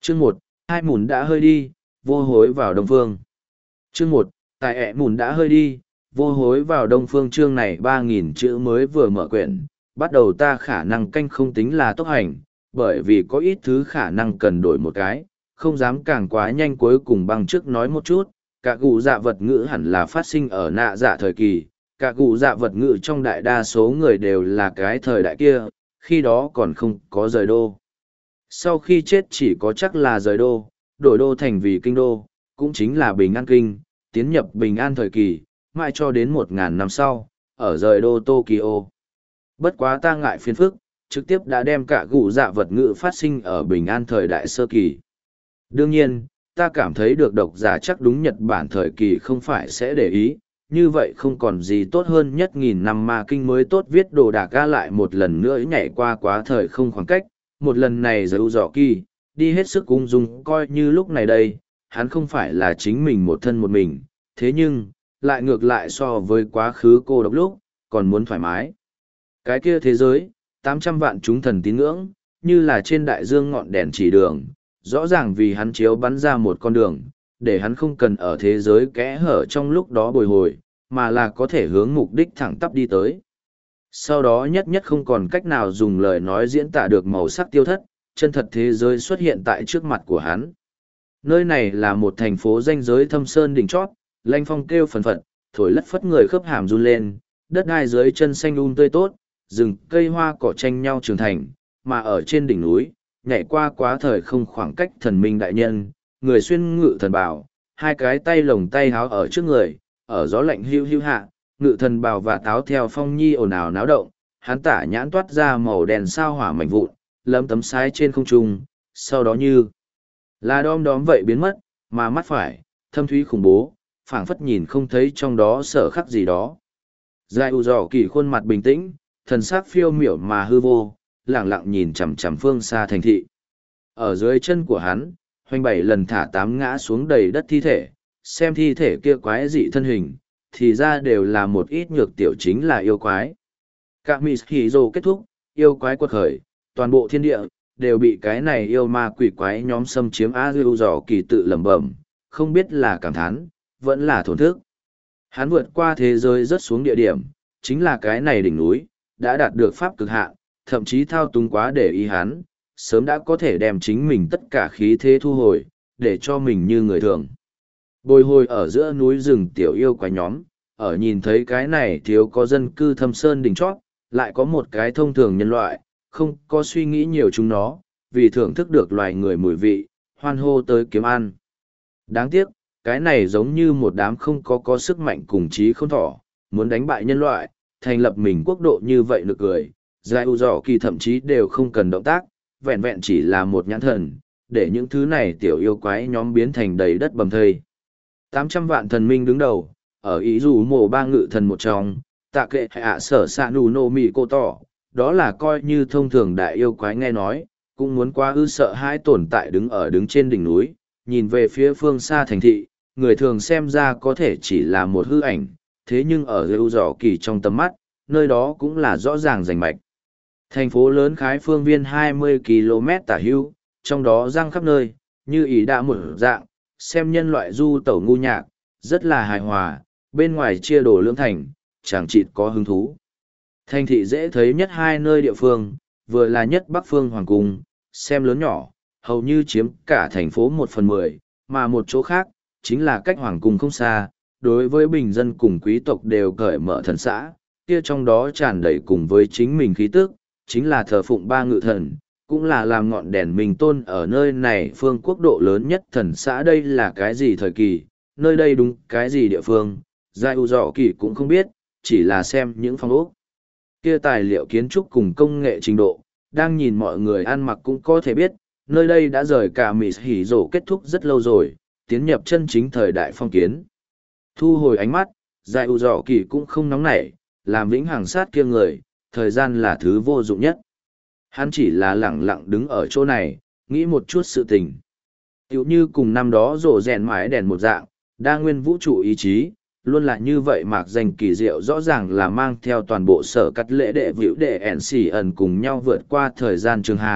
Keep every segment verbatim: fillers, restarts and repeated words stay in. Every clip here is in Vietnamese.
Chương một, hai mùn đã hơi đi, vô hối vào Đông Phương. Chương một, tại ẹ mùn đã hơi đi, vô hối vào Đông Phương. Chương này ba nghìn chữ mới vừa mở quyển, bắt đầu ta khả năng canh không tính là tốc hành, bởi vì có ít thứ khả năng cần đổi một cái, không dám càng quá nhanh. Cuối cùng băng trước nói một chút, cả cụ dạ vật ngữ hẳn là phát sinh ở nạ dạ thời kỳ, cả cụ dạ vật ngữ trong đại đa số người đều là cái thời đại kia, khi đó còn không có rời đô. Sau khi chết chỉ có chắc là rời đô, đổi đô thành vì kinh đô, cũng chính là Bình An Kinh, tiến nhập Bình An thời kỳ, mãi cho đến một ngàn năm sau, ở rời đô Tokyo. Bất quá ta ngại phiền phức, trực tiếp đã đem cả cụ dạ vật ngữ phát sinh ở Bình An thời đại sơ kỳ. Đương nhiên, ta cảm thấy được độc giả chắc đúng Nhật Bản thời kỳ không phải sẽ để ý, như vậy không còn gì tốt hơn nhất nghìn năm ma kinh mới tốt viết đồ đạc ca lại một lần nữa nhảy qua quá thời không khoảng cách, một lần này giới dọ kỳ, đi hết sức ung dung coi như lúc này đây, hắn không phải là chính mình một thân một mình, thế nhưng, lại ngược lại so với quá khứ cô độc lúc, còn muốn thoải mái. Cái kia thế giới, tám trăm vạn chúng thần tín ngưỡng, như là trên đại dương ngọn đèn chỉ đường, rõ ràng vì hắn chiếu bắn ra một con đường, để hắn không cần ở thế giới kẽ hở trong lúc đó bồi hồi, mà là có thể hướng mục đích thẳng tắp đi tới. Sau đó nhất nhất không còn cách nào dùng lời nói diễn tả được màu sắc tiêu thất, chân thật thế giới xuất hiện tại trước mặt của hắn. Nơi này là một thành phố danh giới thâm sơn đỉnh chót, lanh phong kêu phần phật, thổi lất phất người khớp hàm run lên, đất đai dưới chân xanh um tươi tốt, rừng cây hoa cỏ tranh nhau trưởng thành, mà ở trên đỉnh núi, nhảy qua quá thời không khoảng cách thần minh đại nhân, người xuyên ngự thần bào, hai cái tay lồng tay háo ở trước người, ở gió lạnh hưu hưu hạ, ngự thần bào và táo theo phong nhi ồn ào náo động, hắn tả nhãn toát ra màu đèn sao hỏa mảnh vụn, lấm tấm sái trên không trung, sau đó như là đom đóm vậy biến mất, mà mắt phải, thâm thúy khủng bố, phảng phất nhìn không thấy trong đó sở khắc gì đó. Giai u dò kỳ khuôn mặt bình tĩnh, thần sắc phiêu miểu mà hư vô, lẳng lặng nhìn chằm chằm phương xa thành thị. Ở dưới chân của hắn, hoành bảy lần thả tám ngã xuống đầy đất thi thể, xem thi thể kia quái dị thân hình, thì ra đều là một ít nhược tiểu chính là yêu quái. Cả mì hỉ rồ kết thúc, yêu quái quật khởi, toàn bộ thiên địa, đều bị cái này yêu ma quỷ quái nhóm xâm chiếm á dư dò kỳ tự lẩm bẩm, không biết là cảm thán, vẫn là thổn thức. Hắn vượt qua thế giới rất xuống địa điểm, chính là cái này đỉnh núi, đã đạt được pháp cực hạn, thậm chí thao túng quá để ý hắn, sớm đã có thể đem chính mình tất cả khí thế thu hồi, để cho mình như người thường. Bồi hồi ở giữa núi rừng tiểu yêu quái nhóm, ở nhìn thấy cái này thiếu có dân cư thâm sơn đỉnh chót, lại có một cái thông thường nhân loại, không có suy nghĩ nhiều chúng nó, vì thưởng thức được loài người mùi vị, hoan hô tới kiếm ăn. Đáng tiếc, cái này giống như một đám không có có sức mạnh cùng trí không thỏ, muốn đánh bại nhân loại, thành lập mình quốc độ như vậy nực cười. Giai u dò kỳ thậm chí đều không cần động tác, vẹn vẹn chỉ là một nhãn thần, để những thứ này tiểu yêu quái nhóm biến thành đầy đất bầm thây. tám trăm vạn thần minh đứng đầu, ở ý dù mồ ba ngự thần một trong, tạ kệ hạ sở xạ nù nô mì cô tỏ, đó là coi như thông thường đại yêu quái nghe nói, cũng muốn quá ư sợ hãi tồn tại đứng ở đứng trên đỉnh núi, nhìn về phía phương xa thành thị, người thường xem ra có thể chỉ là một hư ảnh, thế nhưng ở rêu giỏ kỳ trong tầm mắt, nơi đó cũng là rõ ràng rành mạch. Thành phố lớn khái phương viên hai mươi ki lô mét tả hữu, trong đó răng khắp nơi, như ý đã một dạng, xem nhân loại du tẩu ngu nhạc, rất là hài hòa, bên ngoài chia đồ lưỡng thành, chẳng chịt có hứng thú. Thành thị dễ thấy nhất hai nơi địa phương, vừa là nhất Bắc Phương Hoàng Cung, xem lớn nhỏ, hầu như chiếm cả thành phố một phần mười, mà một chỗ khác, chính là cách Hoàng Cung không xa, đối với bình dân cùng quý tộc đều cởi mở thần xã, kia trong đó tràn đầy cùng với chính mình khí tức, chính là thờ phụng ba ngự thần, cũng là làm ngọn đèn mình tôn ở nơi này phương quốc độ lớn nhất thần xã. Đây là cái gì thời kỳ, nơi đây đúng cái gì địa phương, Giai u dọ kỳ cũng không biết, chỉ là xem những phong ốc. Kia tài liệu kiến trúc cùng công nghệ trình độ, đang nhìn mọi người ăn mặc cũng có thể biết, nơi đây đã rời cả mì hỉ rổ kết thúc rất lâu rồi, tiến nhập chân chính thời đại phong kiến. Thu hồi ánh mắt, Giai u dọ kỳ cũng không nóng nảy, làm vĩnh hằng sát kia người, thời gian là thứ vô dụng nhất. Hắn chỉ là lẳng lặng đứng ở chỗ này, nghĩ một chút sự tình. Tiểu như cùng năm đó rổ rèn mái đèn một dạng, đa nguyên vũ trụ ý chí, luôn là như vậy mạc danh kỳ diệu, rõ ràng là mang theo toàn bộ sở cắt lễ đệ vĩu đệ ẻn xỉ ẩn cùng nhau vượt qua thời gian trường hà,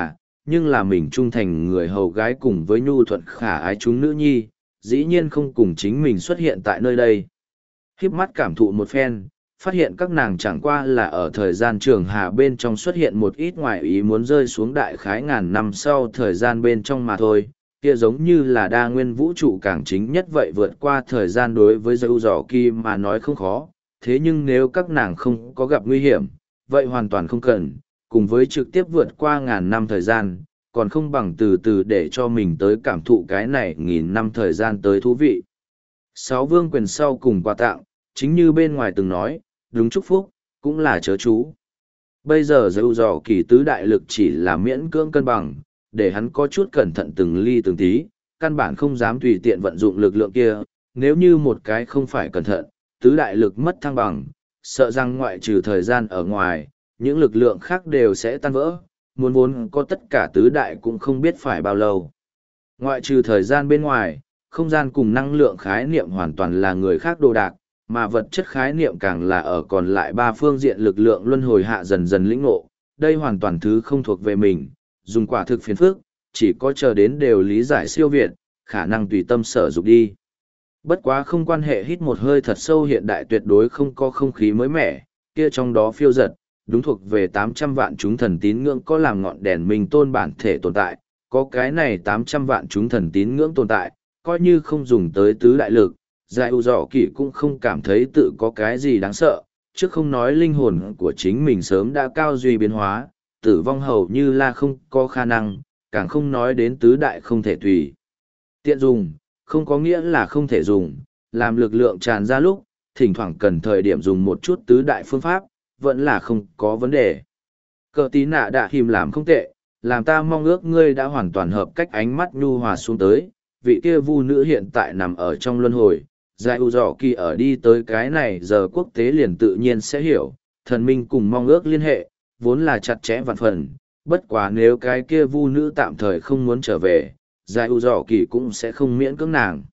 nhưng là mình trung thành người hầu gái cùng với nhu thuận khả ái chúng nữ nhi, dĩ nhiên không cùng chính mình xuất hiện tại nơi đây. Khiếp mắt cảm thụ một phen, phát hiện các nàng chẳng qua là ở thời gian trường hà bên trong xuất hiện một ít ngoại ý muốn rơi xuống đại khái ngàn năm sau thời gian bên trong mà thôi, kia giống như là đa nguyên vũ trụ càng chính nhất vậy vượt qua thời gian đối với dâu dò kỳ mà nói không khó, thế nhưng nếu các nàng không có gặp nguy hiểm, vậy hoàn toàn không cần, cùng với trực tiếp vượt qua ngàn năm thời gian, còn không bằng từ từ để cho mình tới cảm thụ cái này nghìn năm thời gian tới thú vị. Sáu vương quyền sau cùng quà tặng, chính như bên ngoài từng nói, đúng chúc phúc, cũng là chớ chú. Bây giờ dâu dò kỳ tứ đại lực chỉ là miễn cưỡng cân bằng, để hắn có chút cẩn thận từng ly từng tí, căn bản không dám tùy tiện vận dụng lực lượng kia, nếu như một cái không phải cẩn thận, tứ đại lực mất thăng bằng, sợ rằng ngoại trừ thời gian ở ngoài, những lực lượng khác đều sẽ tan vỡ, muốn vốn có tất cả tứ đại cũng không biết phải bao lâu. Ngoại trừ thời gian bên ngoài, không gian cùng năng lượng khái niệm hoàn toàn là người khác đồ đạc, mà vật chất khái niệm càng là ở còn lại ba phương diện lực lượng luân hồi hạ dần dần lĩnh ngộ, đây hoàn toàn thứ không thuộc về mình, dùng quả thực phiền phức, chỉ có chờ đến đều lý giải siêu việt, khả năng tùy tâm sở dục đi. Bất quá không quan hệ, hít một hơi thật sâu, hiện đại tuyệt đối không có không khí mới mẻ, kia trong đó phiêu giật, đúng thuộc về tám trăm vạn chúng thần tín ngưỡng có làm ngọn đèn minh tôn bản thể tồn tại, có cái này tám trăm vạn chúng thần tín ngưỡng tồn tại, coi như không dùng tới tứ đại lực, Giải ưu dọ kỷ cũng không cảm thấy tự có cái gì đáng sợ, chứ không nói linh hồn của chính mình sớm đã cao duy biến hóa, tử vong hầu như là không có khả năng, càng không nói đến tứ đại không thể tùy tiện dùng, không có nghĩa là không thể dùng, làm lực lượng tràn ra lúc, thỉnh thoảng cần thời điểm dùng một chút tứ đại phương pháp, vẫn là không có vấn đề. Cờ tí nạ đã hìm làm không tệ, làm ta mong ước ngươi đã hoàn toàn hợp cách. Ánh mắt nhu hòa xuống tới, vị kia vu nữ hiện tại nằm ở trong luân hồi, Giải ưu dọ kỳ ở đi tới cái này giờ quốc tế liền tự nhiên sẽ hiểu, thần minh cùng mong ước liên hệ, vốn là chặt chẽ vạn phần, bất quá nếu cái kia vu nữ tạm thời không muốn trở về, Giải ưu dọ kỳ cũng sẽ không miễn cưỡng nàng.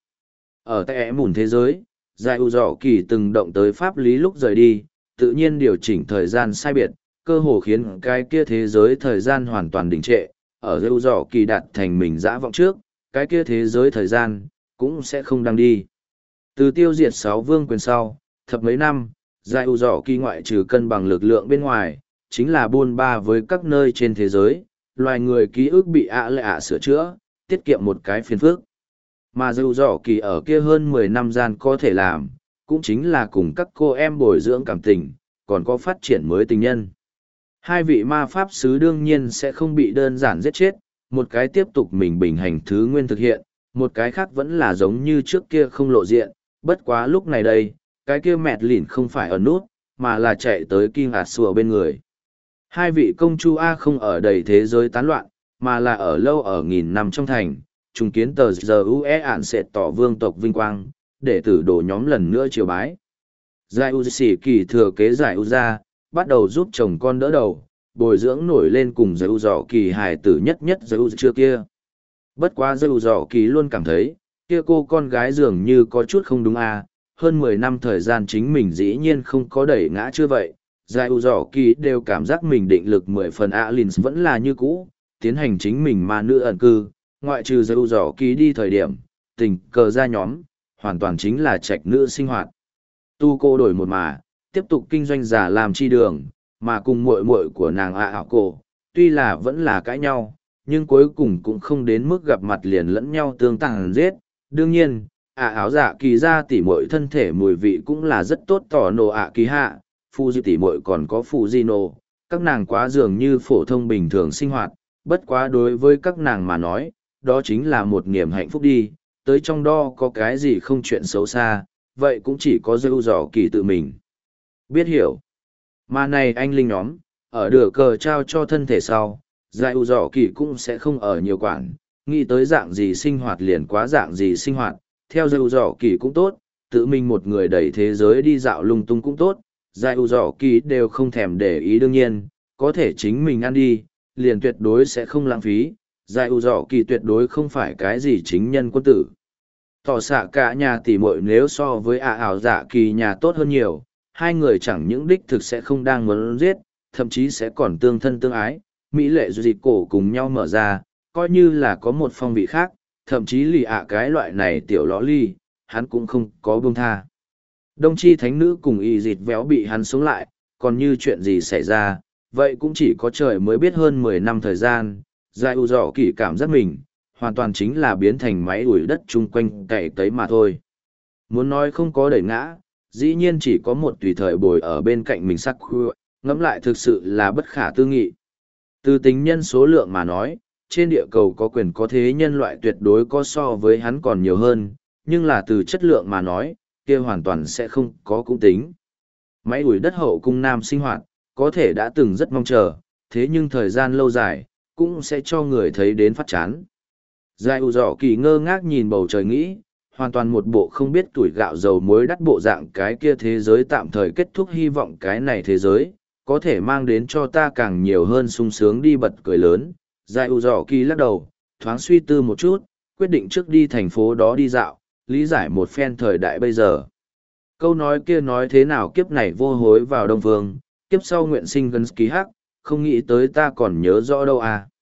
Ở tại ẻ mùn thế giới, Giải ưu dọ kỳ từng động tới pháp lý lúc rời đi, tự nhiên điều chỉnh thời gian sai biệt, cơ hồ khiến cái kia thế giới thời gian hoàn toàn đình trệ, ở Giải ưu dọ kỳ đạt thành mình dã vọng trước, cái kia thế giới thời gian cũng sẽ không đang đi. Từ tiêu diệt sáu vương quyền sau, thập mấy năm, Giải ưu dọ kỳ ngoại trừ cân bằng lực lượng bên ngoài, chính là buôn ba với các nơi trên thế giới, loài người ký ức bị ạ lệ ạ sửa chữa, tiết kiệm một cái phiền phức. Mà Giải ưu dọ kỳ ở kia hơn mười năm gian có thể làm, cũng chính là cùng các cô em bồi dưỡng cảm tình, còn có phát triển mới tình nhân. Hai vị ma pháp sứ đương nhiên sẽ không bị đơn giản giết chết, một cái tiếp tục mình bình hành thứ nguyên thực hiện, một cái khác vẫn là giống như trước kia không lộ diện, bất quá lúc này đây, cái kia mẹt lỉn không phải ở nút, mà là chạy tới King Asua bên người. Hai vị công chúa A không ở đầy thế giới tán loạn, mà là ở lâu ở nghìn năm trong thành, trùng kiến tờ giờ u e ản sẽ tỏ vương tộc vinh quang, để tử đồ nhóm lần nữa triều bái. Giải ưu sĩ kỳ thừa kế giải ưu ra, bắt đầu giúp chồng con đỡ đầu, bồi dưỡng nổi lên cùng giải ưu dọ kỳ hài tử nhất nhất giải ưu chưa kia. Bất quá giải ưu dọ kỳ luôn cảm thấy, kia cô con gái dường như có chút không đúng à, hơn mười năm thời gian chính mình dĩ nhiên không có đẩy ngã chưa vậy. Giải ưu dọ kỳ đều cảm giác mình định lực mười phần Alins vẫn là như cũ, tiến hành chính mình mà nữ ẩn cư, ngoại trừ giải ưu dọ kỳ đi thời điểm, tình cờ ra nhóm, hoàn toàn chính là trạch nữ sinh hoạt. Tu cô đổi một mà, tiếp tục kinh doanh giả làm chi đường, mà cùng muội muội của nàng ạ ảo cô, tuy là vẫn là cãi nhau, nhưng cuối cùng cũng không đến mức gặp mặt liền lẫn nhau tương tàn giết. Đương nhiên, ạ ảo dạ kỳ ra tỉ muội thân thể mùi vị cũng là rất tốt, tỏ nổ ạ kỳ hạ, phu di tỉ muội còn có phu di nổ, các nàng quá dường như phổ thông bình thường sinh hoạt, bất quá đối với các nàng mà nói, đó chính là một niềm hạnh phúc đi, tới trong đó có cái gì không chuyện xấu xa, vậy cũng chỉ có Giải ưu dọ kỳ tự mình biết hiểu. Mà này anh linh nhóm, ở đửa cờ trao cho thân thể sau, Giải ưu dọ kỳ cũng sẽ không ở nhiều quản, nghĩ tới dạng gì sinh hoạt liền quá dạng gì sinh hoạt, theo Giải ưu dọ kỳ cũng tốt, tự mình một người đẩy thế giới đi dạo lung tung cũng tốt, Giải ưu dọ kỳ đều không thèm để ý. Đương nhiên, có thể chính mình ăn đi, liền tuyệt đối sẽ không lãng phí, Giải ưu dọ kỳ tuyệt đối không phải cái gì chính nhân quân tử. Tỏ xạ cả nhà tỉ muội nếu so với ạ ảo dạ kỳ nhà tốt hơn nhiều, hai người chẳng những đích thực sẽ không đang muốn giết, thậm chí sẽ còn tương thân tương ái, mỹ lệ dịch cổ cùng nhau mở ra, coi như là có một phong vị khác, thậm chí lì ạ cái loại này tiểu lõ ly, hắn cũng không có buông tha. Đông chi thánh nữ cùng y dịt véo bị hắn sống lại, còn như chuyện gì xảy ra, vậy cũng chỉ có trời mới biết. Hơn mười năm thời gian, Giai U Dọ Kỳ cảm giác mình, hoàn toàn chính là biến thành máy ủi đất chung quanh cày cấy mà thôi. Muốn nói không có đẩy ngã, dĩ nhiên chỉ có một tùy thời bồi ở bên cạnh mình sắc khu, ngẫm lại thực sự là bất khả tư nghị. Từ tính nhân số lượng mà nói, trên địa cầu có quyền có thế nhân loại tuyệt đối có so với hắn còn nhiều hơn, nhưng là từ chất lượng mà nói, kia hoàn toàn sẽ không có cũng tính. Máy ủi đất hậu cung nam sinh hoạt, có thể đã từng rất mong chờ, thế nhưng thời gian lâu dài, cũng sẽ cho người thấy đến phát chán. Giai U Dọ Kỳ ngơ ngác nhìn bầu trời nghĩ, hoàn toàn một bộ không biết tuổi gạo dầu muối đắt bộ dạng cái kia thế giới tạm thời kết thúc, hy vọng cái này thế giới, có thể mang đến cho ta càng nhiều hơn sung sướng, đi bật cười lớn. Giai U Dọ Kỳ lắc đầu, thoáng suy tư một chút, quyết định trước đi thành phố đó đi dạo, lý giải một phen thời đại bây giờ. Câu nói kia nói thế nào kiếp này vô hối vào Đông Phương, kiếp sau nguyện sinh gân ký hắc, không nghĩ tới ta còn nhớ rõ đâu à.